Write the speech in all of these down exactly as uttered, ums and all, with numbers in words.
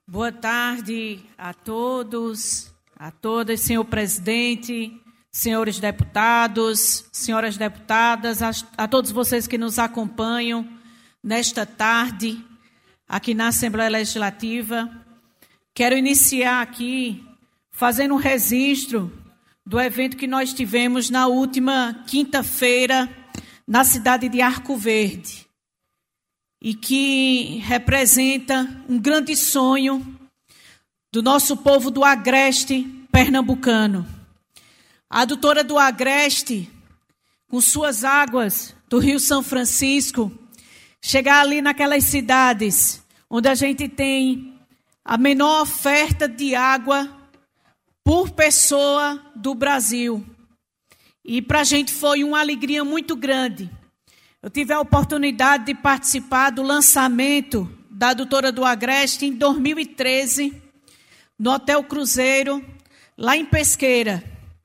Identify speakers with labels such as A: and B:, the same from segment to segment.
A: Boa tarde a todos, a todas, senhor presidente, senhores deputados, senhoras deputadas, a, a todos vocês que nos acompanham nesta tarde aqui na Assembleia Legislativa. Quero iniciar aqui fazendo um registro do evento que nós tivemos na última quinta-feira na cidade de Arco Verde, e que representa um grande sonho do nosso povo do Agreste pernambucano. A adutora do Agreste, com suas águas do Rio São Francisco, chegar ali naquelas cidades onde a gente tem a menor oferta de água por pessoa do Brasil. E para a gente foi uma alegria muito grande. Eu tive a oportunidade de participar do lançamento da adutora do Agreste em dois mil e treze, no Hotel Cruzeiro, lá em Pesqueira.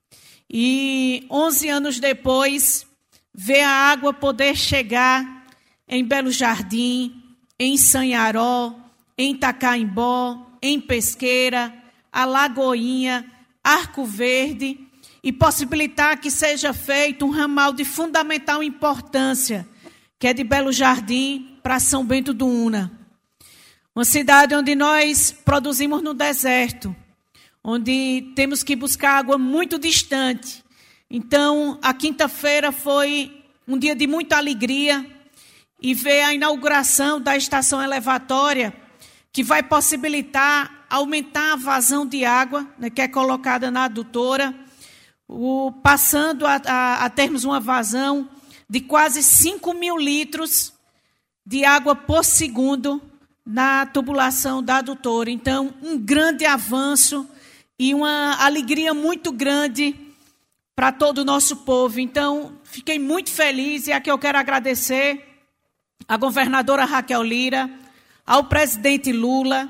A: E onze anos depois, ver a água poder chegar em Belo Jardim, em Sanharó, em Tacaimbó, em Pesqueira, Alagoinha, Arco Verde, e possibilitar que seja feito um ramal de fundamental importância, que é de Belo Jardim para São Bento do Una. Uma cidade onde nós produzimos no deserto, onde temos que buscar água muito distante. Então, a quinta-feira foi um dia de muita alegria, e ver a inauguração da estação elevatória, que vai possibilitar aumentar a vazão de água, né, que é colocada na adutora, O, passando a, a, a termos uma vazão de quase cinco mil litros de água por segundo na tubulação da adutora. Então, um grande avanço e uma alegria muito grande para todo o nosso povo. Então, fiquei muito feliz, e aqui eu quero agradecer à governadora Raquel Lira, ao presidente Lula,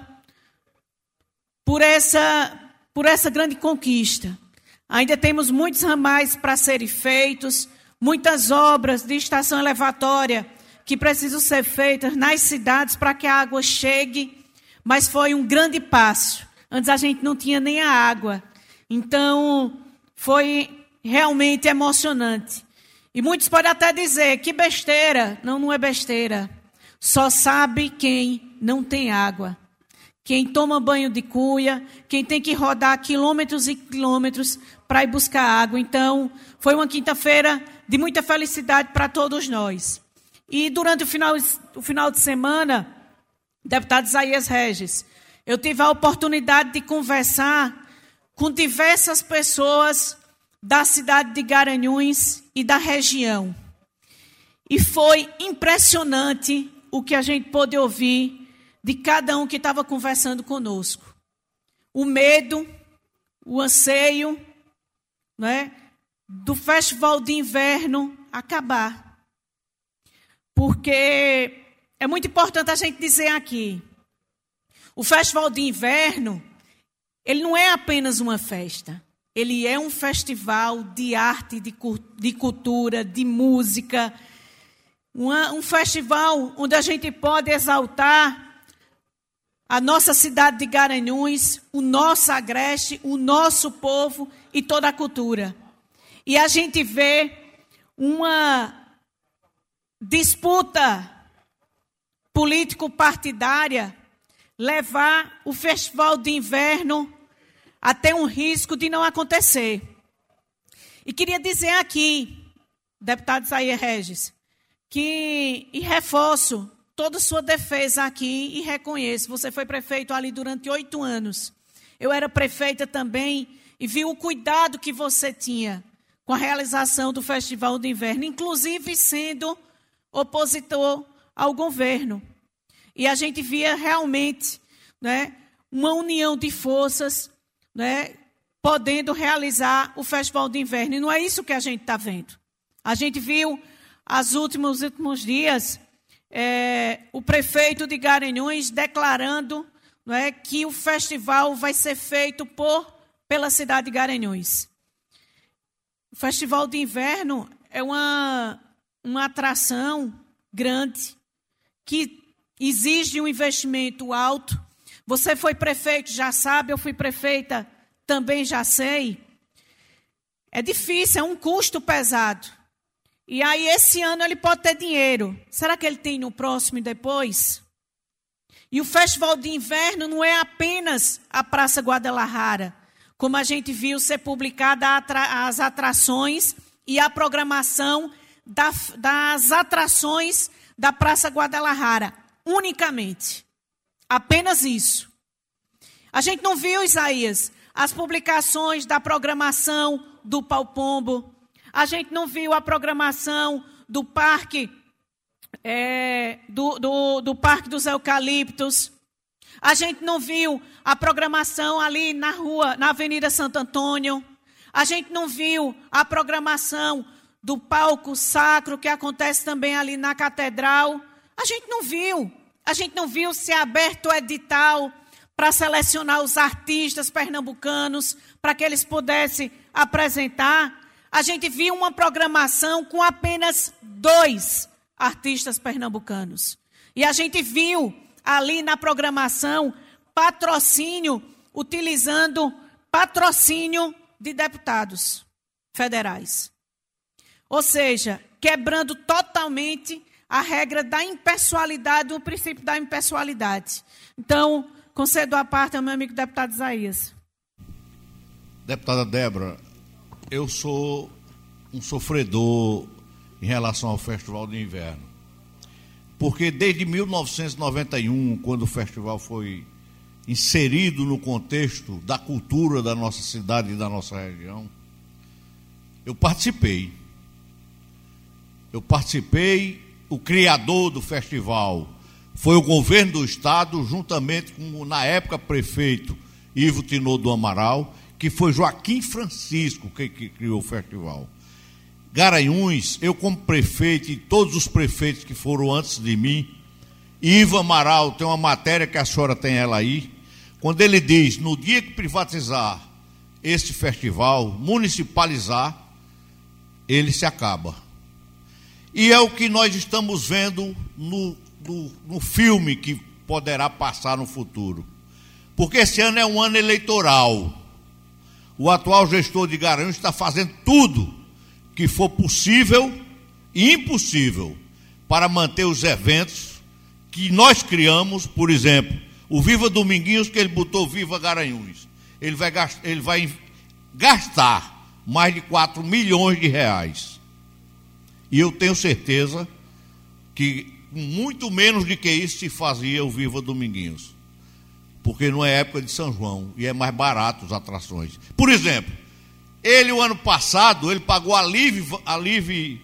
A: por essa, por essa grande conquista. Ainda temos muitos ramais para serem feitos, muitas obras de estação elevatória que precisam ser feitas nas cidades para que a água chegue, mas foi um grande passo. Antes a gente não tinha nem a água, então foi realmente emocionante. E muitos podem até dizer, que besteira. Não, não é besteira. Só sabe quem não tem água. Quem toma banho de cuia, quem tem que rodar quilômetros e quilômetros para ir buscar água. Então, foi uma quinta-feira de muita felicidade para todos nós. E durante o final, o final de semana, deputado Isaías Regis, eu tive a oportunidade de conversar com diversas pessoas da cidade de Garanhuns e da região. E foi impressionante o que a gente pôde ouvir de cada um que estava conversando conosco. O medo, o anseio, né, do festival de inverno acabar. Porque é muito importante a gente dizer aqui, o festival de inverno, ele não é apenas uma festa, ele é um festival de arte, de, de cultura, de música, uma, um festival onde a gente pode exaltar a nossa cidade de Garanhuns, o nosso Agreste, o nosso povo e toda a cultura. E a gente vê uma disputa político-partidária levar o festival de inverno até um risco de não acontecer. E queria dizer aqui, deputado Isaías Regis, que, e reforço toda a sua defesa aqui e reconheço, você foi prefeito ali durante oito anos. Eu era prefeita também e vi o cuidado que você tinha com a realização do Festival de Inverno, inclusive sendo opositor ao governo. E a gente via realmente, né, uma união de forças, né, podendo realizar o Festival de Inverno. E não é isso que a gente está vendo. A gente viu, os últimos, últimos dias, É, o prefeito de Garanhuns declarando, não é, que o festival vai ser feito por, pela cidade de Garanhuns. O Festival de Inverno é uma, uma atração grande que exige um investimento alto, Você foi prefeito, já sabe, eu fui prefeita, também já sei. É difícil, é um custo pesado. E aí esse ano ele pode ter dinheiro. Será que ele tem no próximo e depois? E o Festival de Inverno não é apenas a Praça Guadalajara, como a gente viu ser publicada as atrações e a programação das atrações da Praça Guadalajara, unicamente. Apenas isso. A gente não viu, Isaías, as publicações da programação do Pau Pombo. A gente não viu a programação do Parque, é, do, do, do Parque dos Eucaliptos. A gente não viu a programação ali na rua, na Avenida Santo Antônio. A gente não viu a programação do palco sacro que acontece também ali na Catedral. A gente não viu. A gente não viu se é aberto o edital para selecionar os artistas pernambucanos para que eles pudessem apresentar. A gente viu uma programação com apenas dois artistas pernambucanos. E a gente viu ali na programação patrocínio, utilizando patrocínio de deputados federais. Ou seja, quebrando totalmente a regra da impessoalidade, o princípio da impessoalidade. Então, concedo a parte ao meu amigo deputado Isaías.
B: Deputada Débora, eu sou um sofredor em relação ao Festival de Inverno. Porque desde mil novecentos e noventa e um, quando o festival foi inserido no contexto da cultura da nossa cidade e da nossa região, eu participei. Eu participei, o criador do festival foi o governo do estado, juntamente com, na época, prefeito Ivo Tinô do Amaral, que foi Joaquim Francisco que, que criou o festival. Garanhuns, eu como prefeito e todos os prefeitos que foram antes de mim, Ivo Amaral, tem uma matéria que a senhora tem ela aí, quando ele diz, no dia que privatizar este festival, municipalizar, ele se acaba. E é o que nós estamos vendo no, no, no filme que poderá passar no futuro. Porque esse ano é um ano eleitoral. O atual gestor de Garanhuns está fazendo tudo que for possível e impossível para manter os eventos que nós criamos, por exemplo, o Viva Dominguinhos, que ele botou Viva Garanhuns. Ele vai gastar, ele vai gastar mais de quatro milhões de reais. E eu tenho certeza que muito menos do que isso se fazia o Viva Dominguinhos. Porque não é época de São João e é mais barato as atrações. Por exemplo, ele, o ano passado, ele pagou a Liv, a Liv,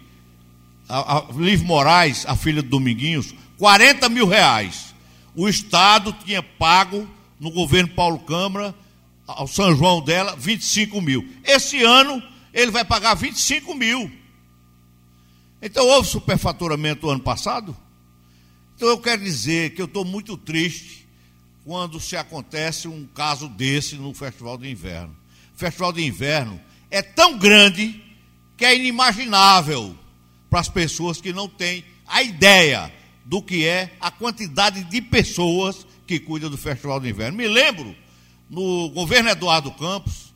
B: a, a Liv Moraes, a filha do Dominguinhos, quarenta mil reais. O Estado tinha pago, no governo Paulo Câmara, ao São João dela, vinte e cinco mil. Esse ano, ele vai pagar vinte e cinco mil. Então, houve superfaturamento no ano passado? Então, eu quero dizer que eu estou muito triste quando se acontece um caso desse no Festival de Inverno. O Festival de Inverno é tão grande que é inimaginável para as pessoas que não têm a ideia do que é a quantidade de pessoas que cuidam do Festival de Inverno. Me lembro, no governo Eduardo Campos,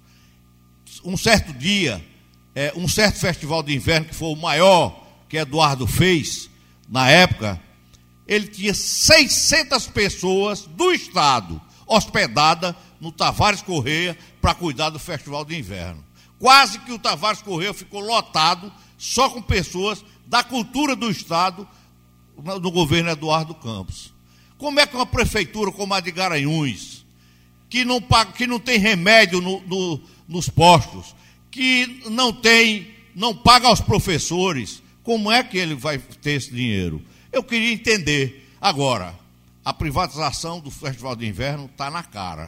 B: um certo dia, é, um certo Festival de Inverno, que foi o maior que Eduardo fez, na época, ele tinha seiscentas pessoas do estado hospedadas no Tavares Correia para cuidar do Festival de Inverno. Quase que o Tavares Correia ficou lotado só com pessoas da cultura do estado no governo Eduardo Campos. Como é que uma prefeitura como a de Garanhuns, que não, paga, que não tem remédio no, no, nos postos, que não tem, não paga aos professores, como é que ele vai ter esse dinheiro? Eu queria entender. Agora, a privatização do Festival de Inverno está na cara.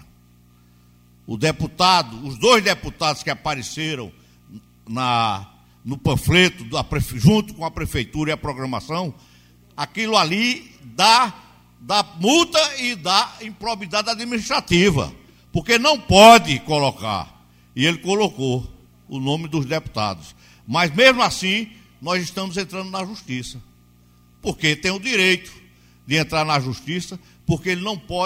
B: O deputado, os dois deputados que apareceram na, no panfleto, da, junto com a prefeitura e a programação, aquilo ali dá, dá multa e dá improbidade administrativa, porque não pode colocar. E ele colocou o nome dos deputados. Mas, mesmo assim, nós estamos entrando na justiça. Porque tem o direito de entrar na justiça, porque ele não pode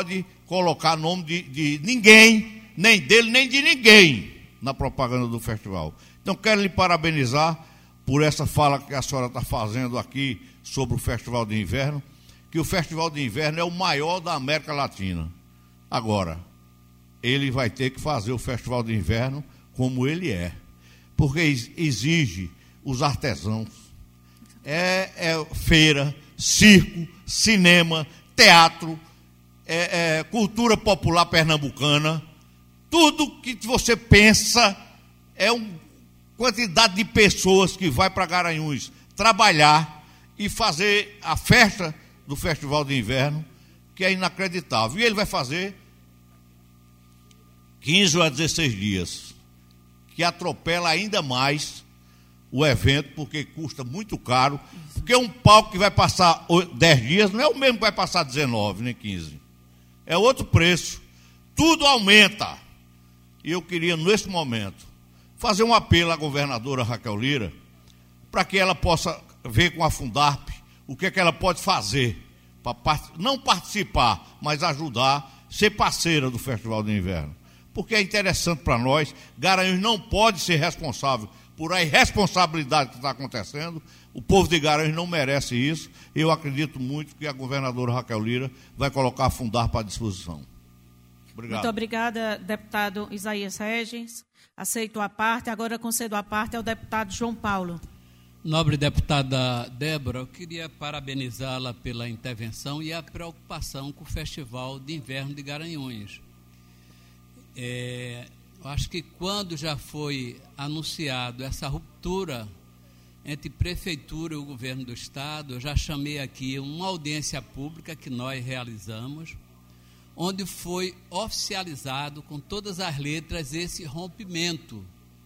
B: colocar nome de, de ninguém, nem dele, nem de ninguém, na propaganda do festival. Então, quero lhe parabenizar por essa fala que a senhora está fazendo aqui sobre o Festival de Inverno, que o Festival de Inverno é o maior da América Latina. Agora, ele vai ter que fazer o Festival de Inverno como ele é, porque exige os artesãos. É, é feira, circo, cinema, teatro, é, é, cultura popular pernambucana, tudo que você pensa é uma quantidade de pessoas que vai para Garanhuns trabalhar e fazer a festa do Festival de Inverno, que é inacreditável. E ele vai fazer quinze a dezesseis dias, que atropela ainda mais o evento, porque custa muito caro, porque um palco que vai passar dez dias não é o mesmo que vai passar dezenove, nem quinze. É outro preço. Tudo aumenta. E eu queria, nesse momento, fazer um apelo à governadora Raquel Lira, para que ela possa ver com a Fundarp o que é que ela pode fazer, para não participar, mas ajudar, ser parceira do Festival de Inverno. Porque é interessante para nós. Garanhuns não pode ser responsável por a irresponsabilidade que está acontecendo. O povo de Garanhuns não merece isso. Eu acredito muito que a governadora Raquel Lira vai colocar a Fundarp à disposição. Obrigado.
A: Muito obrigada, deputado Isaías Regens. Aceito a parte. Agora concedo a parte ao deputado João Paulo.
C: Nobre deputada Débora, eu queria parabenizá-la pela intervenção e a preocupação com o Festival de Inverno de Garanhuns. É, eu acho que quando já foi anunciado essa ruptura entre prefeitura e o governo do estado, eu já chamei aqui uma audiência pública que nós realizamos, onde foi oficializado com todas as letras esse rompimento.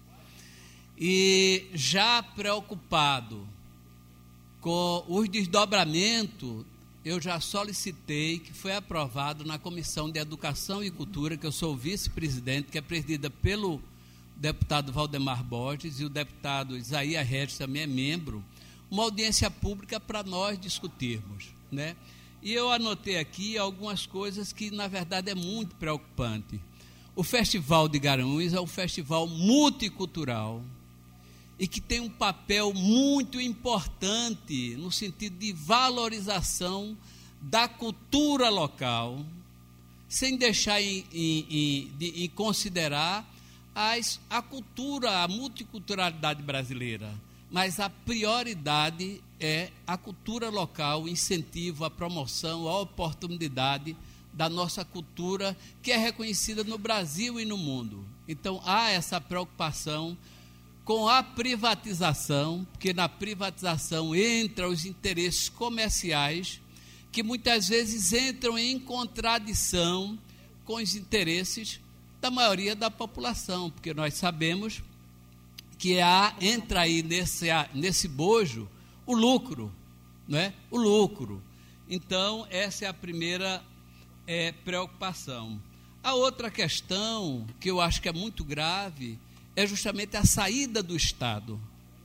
C: E já preocupado com os desdobramentos, eu já solicitei, que foi aprovado na Comissão de Educação e Cultura, que eu sou vice-presidente, que é presidida pelo deputado Valdemar Borges, e o deputado Isaías Reges também é membro, uma audiência pública para nós discutirmos, né? E eu anotei aqui algumas coisas que, na verdade, é muito preocupante. O Festival de Garanhuns é um festival multicultural e que tem um papel muito importante no sentido de valorização da cultura local, sem deixar em, em, em, de, em considerar as, a cultura, a multiculturalidade brasileira. Mas a prioridade é a cultura local, o incentivo, a promoção, a oportunidade da nossa cultura, que é reconhecida no Brasil e no mundo. Então, há essa preocupação com a privatização, porque na privatização entram os interesses comerciais, que muitas vezes entram em contradição com os interesses da maioria da população, porque nós sabemos que há, entra aí nesse, nesse bojo o lucro, não é? O lucro. Então, essa é a primeira é, preocupação. A outra questão, que eu acho que é muito grave, é justamente a saída do Estado.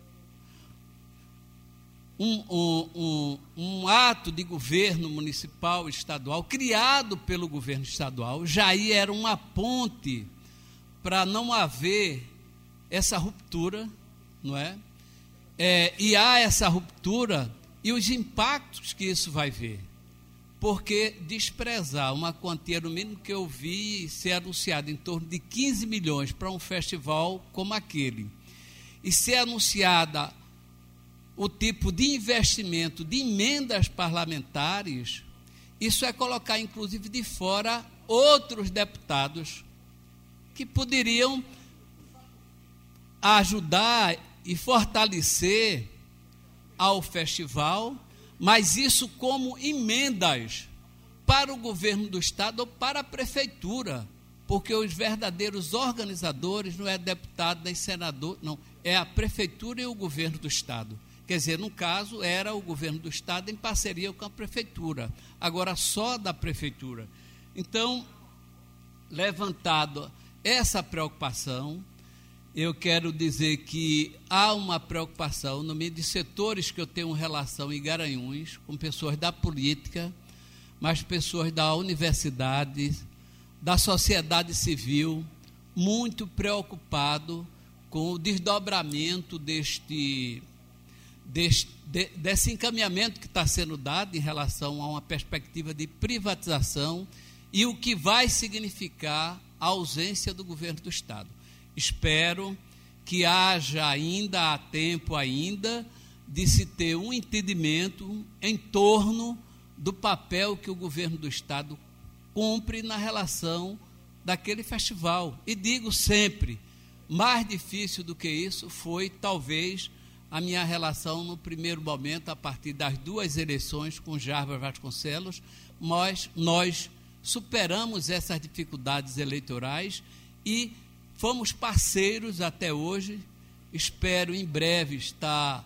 C: Um, um, um, um ato de governo municipal e estadual, criado pelo governo estadual, já aí era uma ponte para não haver essa ruptura, não é? É, e há essa ruptura e os impactos que isso vai ver. Porque desprezar uma quantia, no mínimo que eu vi ser anunciada em torno de quinze milhões para um festival como aquele, e ser anunciada o tipo de investimento de emendas parlamentares, isso é colocar, inclusive, de fora outros deputados que poderiam ajudar e fortalecer ao festival, mas isso como emendas para o governo do estado ou para a prefeitura, porque os verdadeiros organizadores não é deputado nem senador, não, é a prefeitura e o governo do estado. Quer dizer, no caso, era o governo do estado em parceria com a prefeitura, agora só da prefeitura. Então, levantado essa preocupação, eu quero dizer que há uma preocupação no meio de setores que eu tenho relação em Garanhuns, com pessoas da política, mas pessoas da universidade, da sociedade civil, muito preocupado com o desdobramento deste, deste, de, desse encaminhamento que está sendo dado em relação a uma perspectiva de privatização e o que vai significar a ausência do governo do Estado. Espero que haja ainda, há tempo ainda, de se ter um entendimento em torno do papel que o governo do Estado cumpre na relação daquele festival. E digo sempre, mais difícil do que isso foi, talvez, a minha relação no primeiro momento, a partir das duas eleições com Jarbas Vasconcelos, mas nós superamos essas dificuldades eleitorais e fomos parceiros até hoje. Espero em breve estar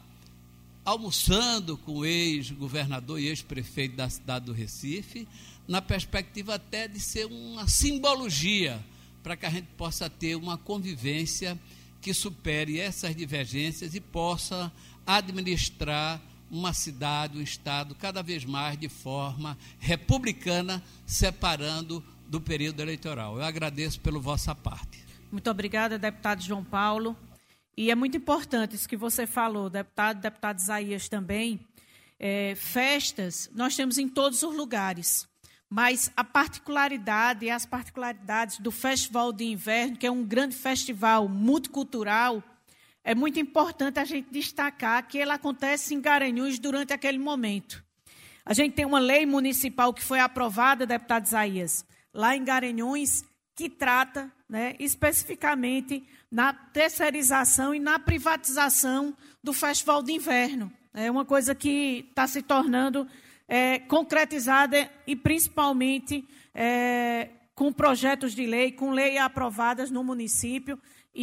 C: almoçando com o ex-governador e ex-prefeito da cidade do Recife, na perspectiva até de ser uma simbologia para que a gente possa ter uma convivência que supere essas divergências e possa administrar uma cidade, um estado, cada vez mais de forma republicana, separando do período eleitoral. Eu agradeço pela vossa parte.
A: Muito obrigada, deputado João Paulo. E é muito importante isso que você falou, deputado, deputado Isaías também. É, festas nós temos em todos os lugares, mas a particularidade e as particularidades do Festival de Inverno, que é um grande festival multicultural, é muito importante a gente destacar que ele acontece em Garanhuns durante aquele momento. A gente tem uma lei municipal que foi aprovada, deputado Isaías, lá em Garanhuns, que trata, né, especificamente na terceirização e na privatização do Festival de Inverno. É uma coisa que está se tornando é, concretizada e principalmente é, com projetos de lei, com leis aprovadas no município,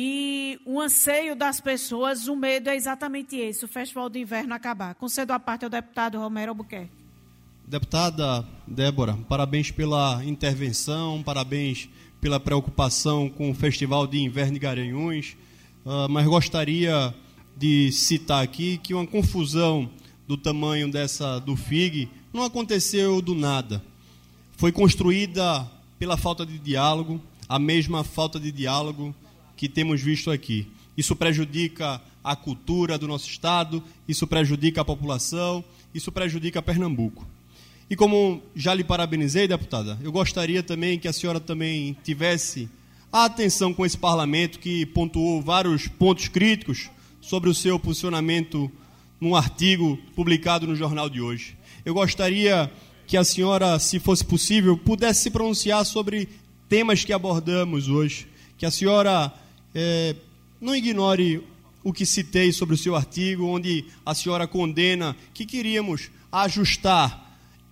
A: e o anseio das pessoas, o medo é exatamente esse, o Festival de Inverno acabar. Concedo a parte ao deputado Romero Albuquerque.
D: Deputada Débora, parabéns pela intervenção, parabéns pela preocupação com o Festival de Inverno de Garanhuns, uh, mas gostaria de citar aqui que uma confusão do tamanho dessa do F I G não aconteceu do nada. Foi construída pela falta de diálogo, a mesma falta de diálogo que temos visto aqui. Isso prejudica a cultura do nosso estado, isso prejudica a população, isso prejudica Pernambuco. E como já lhe parabenizei, deputada, eu gostaria também que a senhora também tivesse a atenção com esse parlamento que pontuou vários pontos críticos sobre o seu posicionamento num artigo publicado no jornal de hoje. Eu gostaria que a senhora, se fosse possível, pudesse se pronunciar sobre temas que abordamos hoje, que a senhora é, não ignore o que citei sobre o seu artigo, onde a senhora condena que queríamos ajustar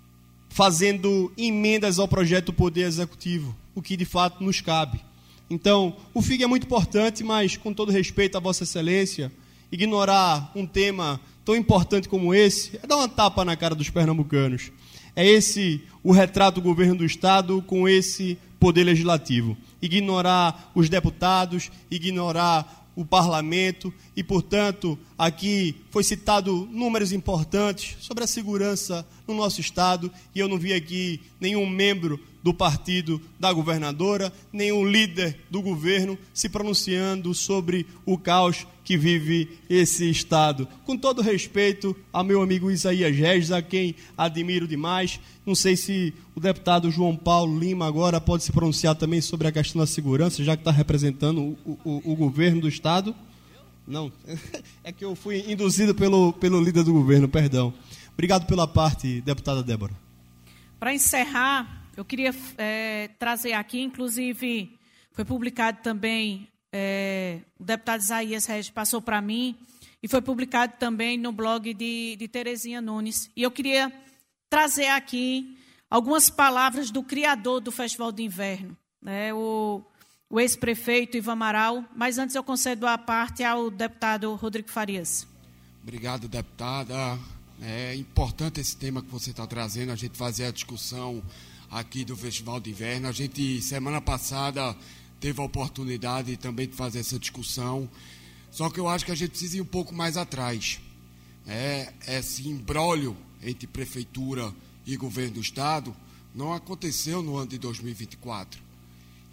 D: fazendo emendas ao projeto do Poder Executivo, o que de fato nos cabe. Então, o F I G é muito importante, mas, com todo respeito à Vossa Excelência, ignorar um tema tão importante como esse é dar uma tapa na cara dos pernambucanos. É esse o retrato do governo do Estado com esse Poder Legislativo. Ignorar os deputados, ignorar o parlamento e, portanto, aqui foi citado números importantes sobre a segurança no nosso estado e eu não vi aqui nenhum membro do partido da governadora, nenhum líder do governo se pronunciando sobre o caos que vive esse estado. Com todo respeito ao meu amigo Isaías Regis, a quem admiro demais, não sei se o deputado João Paulo Lima agora pode se pronunciar também sobre a questão da segurança, já que está representando o, o, o governo do estado. Não, é que eu fui induzido pelo, pelo líder do governo, perdão. Obrigado pela parte, deputada Débora. Para encerrar, eu queria é, trazer aqui, inclusive, foi publicado também, é, o deputado Isaías Regis passou para mim, e foi publicado também no blog de, de Terezinha Nunes. E eu queria trazer aqui algumas palavras do criador do Festival de Inverno, né, o, o ex-prefeito Ivan Amaral, mas antes eu concedo a parte ao deputado Rodrigo Farias.
E: Obrigado, deputada. É importante esse tema que você está trazendo, a gente fazer a discussão aqui do Festival de Inverno. A gente, semana passada, teve a oportunidade também de fazer essa discussão, só que eu acho que a gente precisa ir um pouco mais atrás. É, esse imbróglio entre prefeitura e governo do estado não aconteceu no ano de dois mil e vinte e quatro.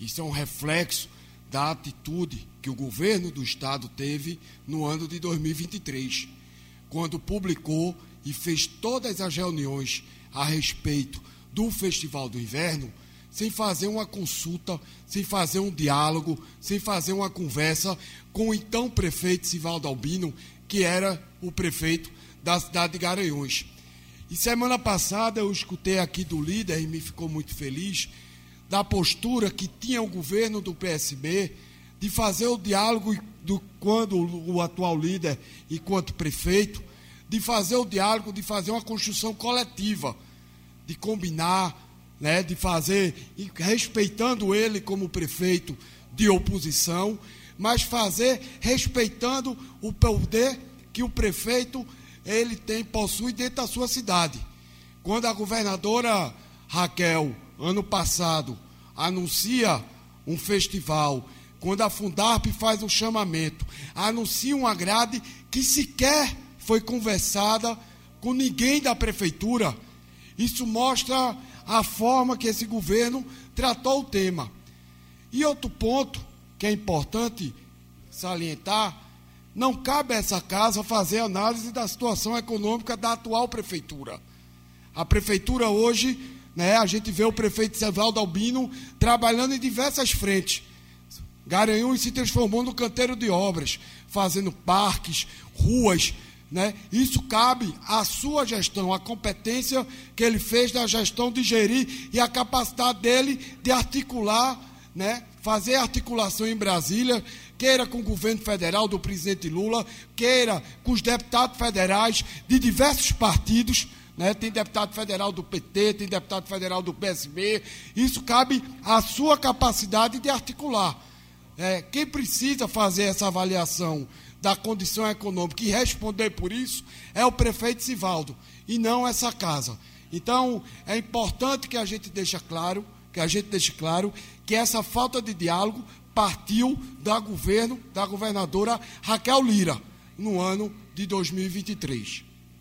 E: Isso é um reflexo da atitude que o governo do Estado teve no ano de dois mil e vinte e três, quando publicou e fez todas as reuniões a respeito do Festival do Inverno, sem fazer uma consulta, sem fazer um diálogo, sem fazer uma conversa com o então prefeito Sivaldo Albino, que era o prefeito da cidade de Garanhuns. E semana passada eu escutei aqui do líder, e me ficou muito feliz, da postura que tinha o governo do P S B de fazer o diálogo do, quando o atual líder, enquanto prefeito, de fazer o diálogo, de fazer uma construção coletiva, de combinar, né, de fazer, respeitando ele como prefeito de oposição, mas fazer respeitando o poder que o prefeito ele tem, possui dentro da sua cidade. Quando a governadora Raquel, ano passado, anuncia um festival, quando a Fundarp faz um chamamento, anuncia uma grade que sequer foi conversada com ninguém da prefeitura, isso mostra a forma que esse governo tratou o tema. E outro ponto que é importante salientar, não cabe a essa casa fazer análise da situação econômica da atual prefeitura. A prefeitura hoje, né, a gente vê o prefeito Sivaldo Albino trabalhando em diversas frentes. Garanhuns se transformou no canteiro de obras, fazendo parques, ruas, né? Isso cabe à sua gestão, à competência que ele fez na gestão de gerir e a capacidade dele de articular, né? Fazer articulação em Brasília, queira com o governo federal do presidente Lula, queira com os deputados federais de diversos partidos, né? Tem deputado federal do P T, tem deputado federal do P S B, isso cabe à sua capacidade de articular. É, quem precisa fazer essa avaliação da condição econômica e responder por isso é o prefeito Sivaldo, e não essa casa. Então, é importante que a gente deixe claro, que a gente deixe claro que essa falta de diálogo partiu da governo, da governadora Raquel Lira, no ano de dois mil e vinte e três.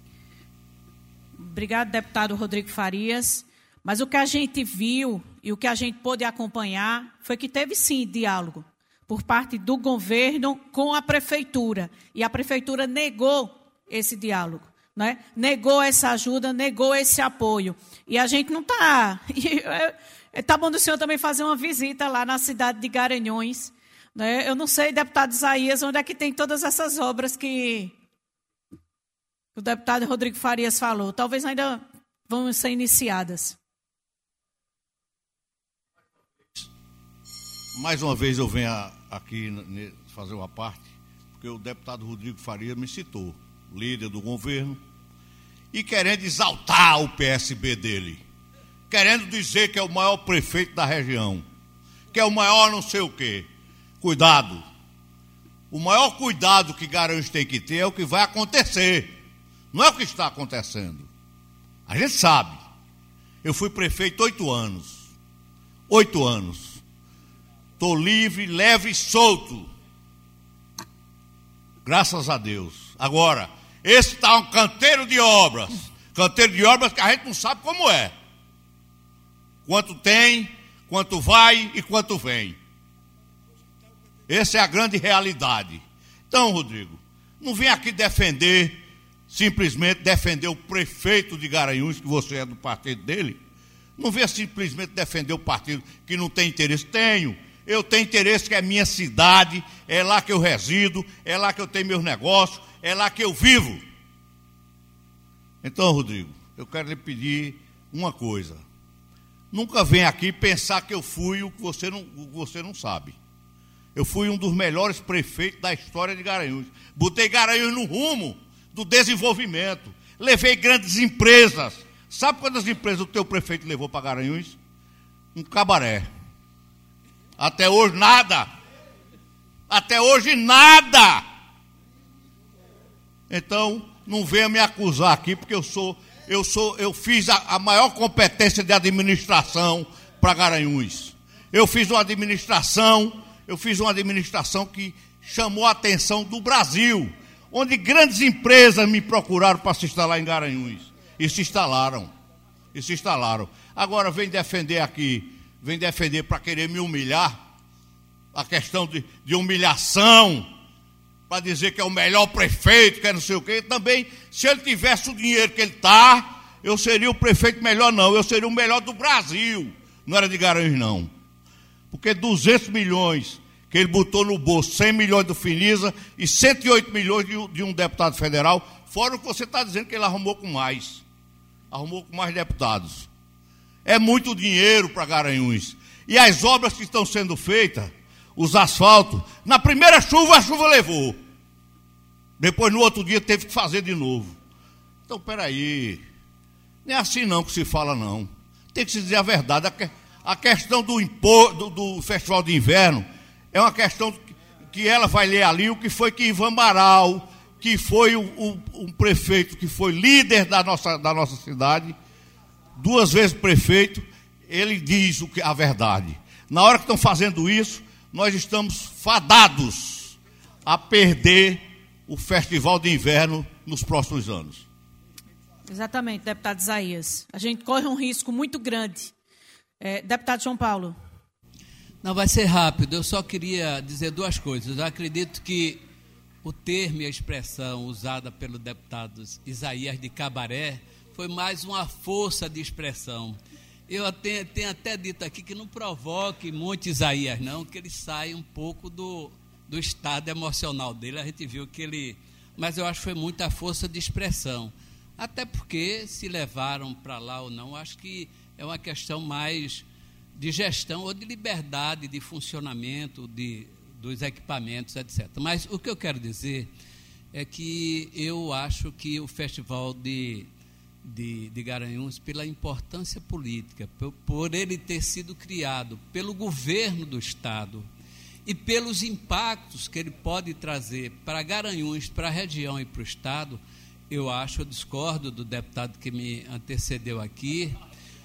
A: Obrigado, deputado Rodrigo Farias. Mas o que a gente viu e o que a gente pôde acompanhar foi que teve, sim, diálogo por parte do governo com a prefeitura. E a prefeitura negou esse diálogo, né? Negou essa ajuda, negou esse apoio. E a gente não está... Está bom do senhor também fazer uma visita lá na cidade de Garanhuns, né? Eu não sei, deputado Isaías, onde é que tem todas essas obras que o deputado Rodrigo Farias falou. Talvez ainda vão ser iniciadas.
B: Mais uma vez eu venho aqui fazer uma parte, porque o deputado Rodrigo Farias me citou, líder do governo, e querendo exaltar o P S B dele, querendo dizer que é o maior prefeito da região, que é o maior não sei o quê. Cuidado. O maior cuidado que Garanhuns tem que ter é o que vai acontecer, não é o que está acontecendo. A gente sabe. Eu fui prefeito oito anos. Oito anos. Estou livre, leve e solto. Graças a Deus. Agora, esse está um canteiro de obras. Canteiro de obras que a gente não sabe como é. Quanto tem, quanto vai e quanto vem. Essa é a grande realidade. Então, Rodrigo, não vem aqui defender, simplesmente defender o prefeito de Garanhuns, que você é do partido dele. Não venha simplesmente defender o partido que não tem interesse. Tenho. Eu tenho interesse que é minha cidade, é lá que eu resido, é lá que eu tenho meus negócios, é lá que eu vivo. Então, Rodrigo, eu quero lhe pedir uma coisa. Nunca venha aqui pensar que eu fui o que você não, o que você não sabe. Eu fui um dos melhores prefeitos da história de Garanhuns. Botei Garanhuns no rumo do desenvolvimento. Levei grandes empresas. Sabe quantas empresas o teu prefeito levou para Garanhuns? Um cabaré. Até hoje nada. Até hoje nada. Então, não venha me acusar aqui, porque eu sou, eu sou, eu fiz a, a maior competência de administração para Garanhuns. Eu fiz uma administração, eu fiz uma administração que chamou a atenção do Brasil, onde grandes empresas me procuraram para se instalar em Garanhuns. E se instalaram. E se instalaram. Agora vem defender aqui, vem defender para querer me humilhar, a questão de, de humilhação, para dizer que é o melhor prefeito, que é não sei o quê. Também, se ele tivesse o dinheiro que ele está, eu seria o prefeito melhor, não. Eu seria o melhor do Brasil. Não era de Garanhuns, não. Porque duzentos milhões que ele botou no bolso, cem milhões do Finisa e cento e oito milhões de, de um deputado federal, fora o que você está dizendo que ele arrumou com mais. Arrumou com mais deputados. É muito dinheiro para Garanhuns. E as obras que estão sendo feitas, os asfaltos, na primeira chuva, a chuva levou. Depois, no outro dia, teve que fazer de novo. Então, peraí. Não é assim não que se fala, não. Tem que se dizer a verdade. A questão do, impor, do, do Festival de Inverno é uma questão que ela vai ler ali o que foi que Ivan Amaral, que foi o, o, um prefeito que foi líder da nossa, da nossa cidade, duas vezes prefeito, ele diz o que, a verdade. Na hora que estão fazendo isso, nós estamos fadados a perder o Festival de Inverno nos próximos anos.
A: Exatamente, deputado Isaías. A gente corre um risco muito grande. É, deputado João Paulo.
C: Não, vai ser rápido. Eu só queria dizer duas coisas. Eu acredito que o termo e a expressão usada pelo deputado Isaías de Cabaré foi mais uma força de expressão. Eu tenho, tenho até dito aqui que não provoque muito Isaías, não, que ele sai um pouco do, do estado emocional dele. A gente viu que ele... Mas eu acho que foi muita força de expressão. Até porque, se levaram para lá ou não, acho que é uma questão mais de gestão ou de liberdade de funcionamento de, dos equipamentos, etcétera. Mas o que eu quero dizer é que eu acho que o Festival de, de, de Garanhuns, pela importância política, por, por ele ter sido criado pelo governo do Estado e pelos impactos que ele pode trazer para Garanhuns, para a região e para o Estado, eu acho, eu discordo do deputado que me antecedeu aqui,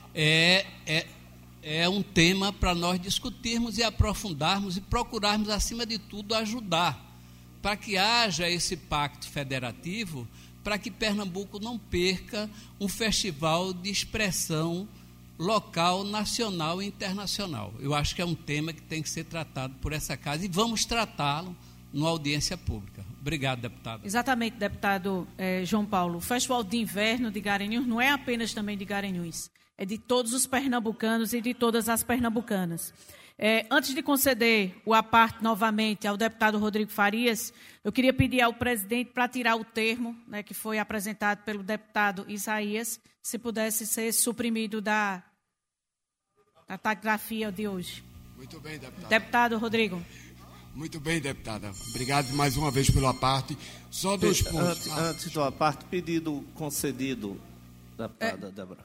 C: é, é, é um tema para nós discutirmos e aprofundarmos e procurarmos, acima de tudo, ajudar, para que haja esse pacto federativo, para que Pernambuco não perca um festival de expressão local, nacional e internacional. Eu acho que é um tema que tem que ser tratado por essa casa e vamos tratá-lo numa audiência pública. Obrigado, deputado.
A: Exatamente, deputado eh, João Paulo. O Festival de Inverno de Garanhuns não é apenas também de Garanhuns, é de todos os pernambucanos e de todas as pernambucanas. Eh, antes de conceder o à parte novamente ao deputado Rodrigo Farias, eu queria pedir ao presidente para tirar o termo, né, que foi apresentado pelo deputado Isaías, se pudesse ser suprimido da, da taquigrafia de hoje.
E: Muito bem, deputado.
A: Deputado Rodrigo.
E: Muito bem, deputada. Obrigado mais uma vez pela parte. Só dois pontos.
F: Antes, antes da parte, pedido concedido, deputada é. Débora.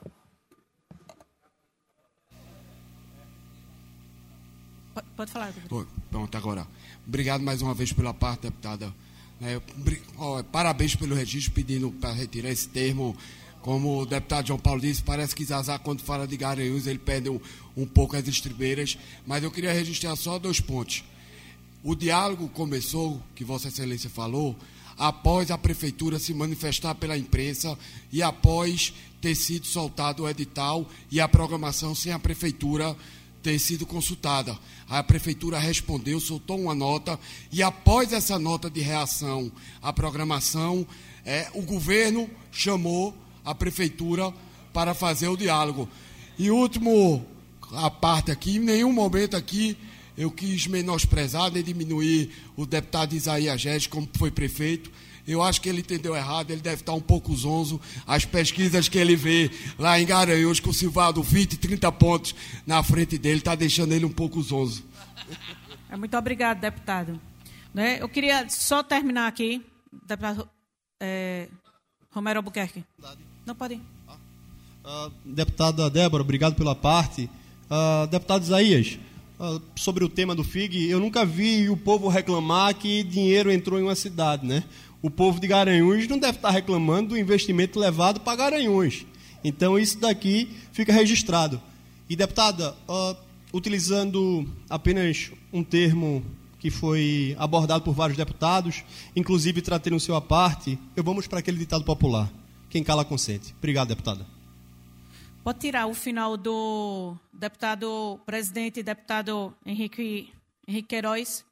A: Pode, pode falar, deputada.
E: Pronto, agora. Obrigado mais uma vez pela parte, deputada. É, ó, parabéns pelo registro, pedindo para retirar esse termo. Como o deputado João Paulo disse, parece que Zazá, quando fala de Garanhuns, ele perde um, um pouco as estribeiras. Mas eu queria registrar só dois pontos. O diálogo começou, que Vossa Excelência falou, após a Prefeitura se manifestar pela imprensa e após ter sido soltado o edital e a programação sem a Prefeitura ter sido consultada. A Prefeitura respondeu, soltou uma nota e após essa nota de reação à programação, é, o governo chamou a Prefeitura para fazer o diálogo. E último, a parte aqui, em nenhum momento aqui eu quis menosprezar nem diminuir o deputado Isaías Gés, como foi prefeito. Eu acho que ele entendeu errado, ele deve estar um pouco zonzo. As pesquisas que ele vê lá em Garanhuns, com o Silvado vinte, trinta pontos na frente dele, está deixando ele um pouco zonzo.
A: Muito obrigado, deputado. Né? Eu queria só terminar aqui, deputado é, Romero Albuquerque. Não, pode ir.
D: Uh, deputada Débora, obrigado pela parte. Uh, deputado Isaías, Uh, sobre o tema do F I G, eu nunca vi o povo reclamar que dinheiro entrou em uma cidade, né? O povo de Garanhuns não deve estar reclamando do investimento levado para Garanhuns. Então, isso daqui fica registrado. E, deputada, uh, utilizando apenas um termo que foi abordado por vários deputados, inclusive tratei no seu à parte, eu vamos para aquele ditado popular: quem cala consente. Obrigado, deputada.
A: Pode tirar o final do deputado presidente, deputado Henrique, Henrique Queiroz.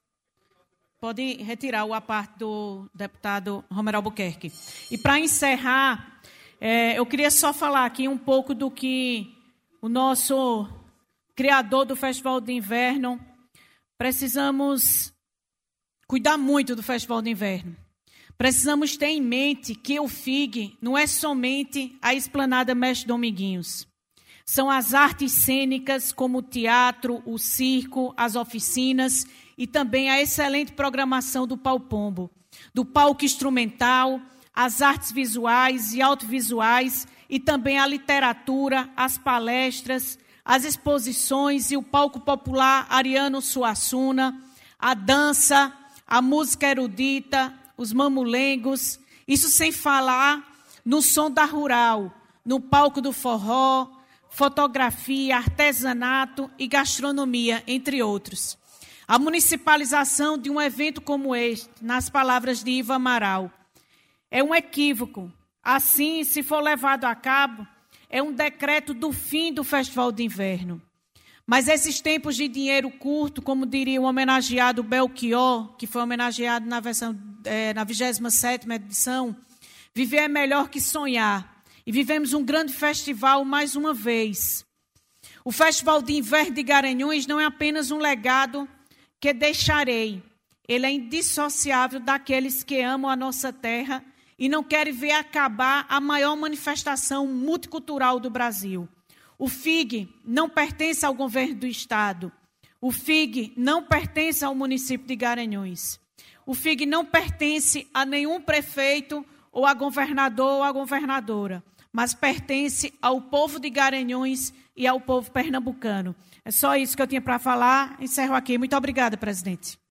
A: Pode retirar o a parte do deputado Romero Albuquerque. E para encerrar, é, eu queria só falar aqui um pouco do que o nosso criador do Festival de Inverno, precisamos cuidar muito do Festival de Inverno. Precisamos ter em mente que o F I G não é somente a Esplanada Mestre Dominguinhos. São as artes cênicas, como o teatro, o circo, as oficinas e também a excelente programação do Pau Pombo, do palco instrumental, as artes visuais e audiovisuais e também a literatura, as palestras, as exposições e o palco popular Ariano Suassuna, a dança, a música erudita, os mamulengos, isso sem falar no som da rural, no palco do forró, fotografia, artesanato e gastronomia, entre outros. A municipalização de um evento como este, nas palavras de Iva Amaral, é um equívoco. Assim, se for levado a cabo, é um decreto do fim do Festival de Inverno. Mas esses tempos de dinheiro curto, como diria o homenageado Belchior, que foi homenageado na, versão, é, na vigésima sétima edição, viver é melhor que sonhar. E vivemos um grande festival mais uma vez. O Festival de Inverno de Garanhuns não é apenas um legado que deixarei. Ele é indissociável daqueles que amam a nossa terra e não querem ver acabar a maior manifestação multicultural do Brasil. O F I G não pertence ao governo do Estado. O F I G não pertence ao município de Garanhuns. O F I G não pertence a nenhum prefeito ou a governador ou a governadora, mas pertence ao povo de Garanhuns e ao povo pernambucano. É só isso que eu tinha para falar. Encerro aqui. Muito obrigada, presidente.